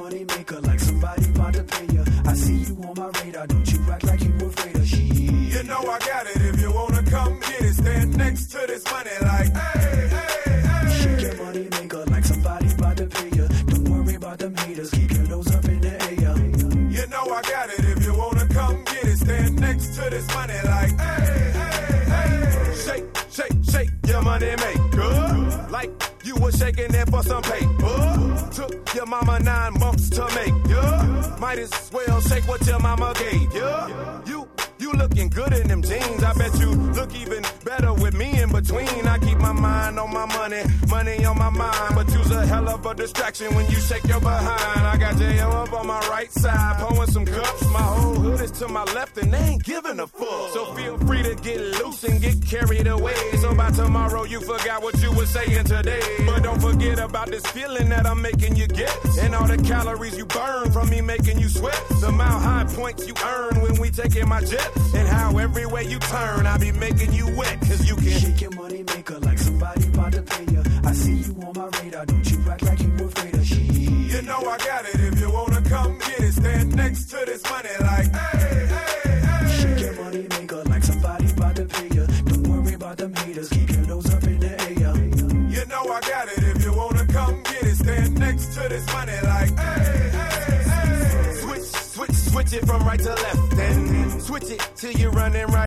money maker like somebody about to pay you. I see you on my radar, don't you act like you afraid of shit. You know I got it, if you wanna come get it, stand next to this money like, hey, hey, hey. Shake your money maker like somebody about to pay you. Don't worry about them haters, keep your nose up in the air. You know I got it, if you wanna come get it, stand next to this money like, hey, hey, hey. Shake, shake, shake your money maker, like you was shaking it for some paper. Took your mama 9 months to make, yeah. Might as well shake what your mama gave, yeah. You looking good in them jeans. I bet you look even better with me in between. I keep my mind on my money, money on my mind. But you's a hell of a distraction when you shake your behind. I got JM up on my right side, pouring some cups. My whole hood is to my left and they ain't giving a fuck. So feel free to get loose and get carried away. So by tomorrow you forgot what you were saying today. But don't forget about this feeling that I'm making you get, and all the calories you burn from me making you sweat. The mile high points you earn when we taking my jet, and how everywhere you turn I be making you wet. Cause you can shake your money maker like somebody about to pay you. I see you on my radar, don't you act like you afraid of shit. You know I got it, if you wanna come get it, stand next to this money like, hey, hey, hey. Shake your money maker like somebody about to pay you. Don't worry about them haters, keep your nose up in the air. You know I got it, if you wanna come get it, stand next to this money like, hey, hey, hey. Switch it from right to left, and switch it till you're running right.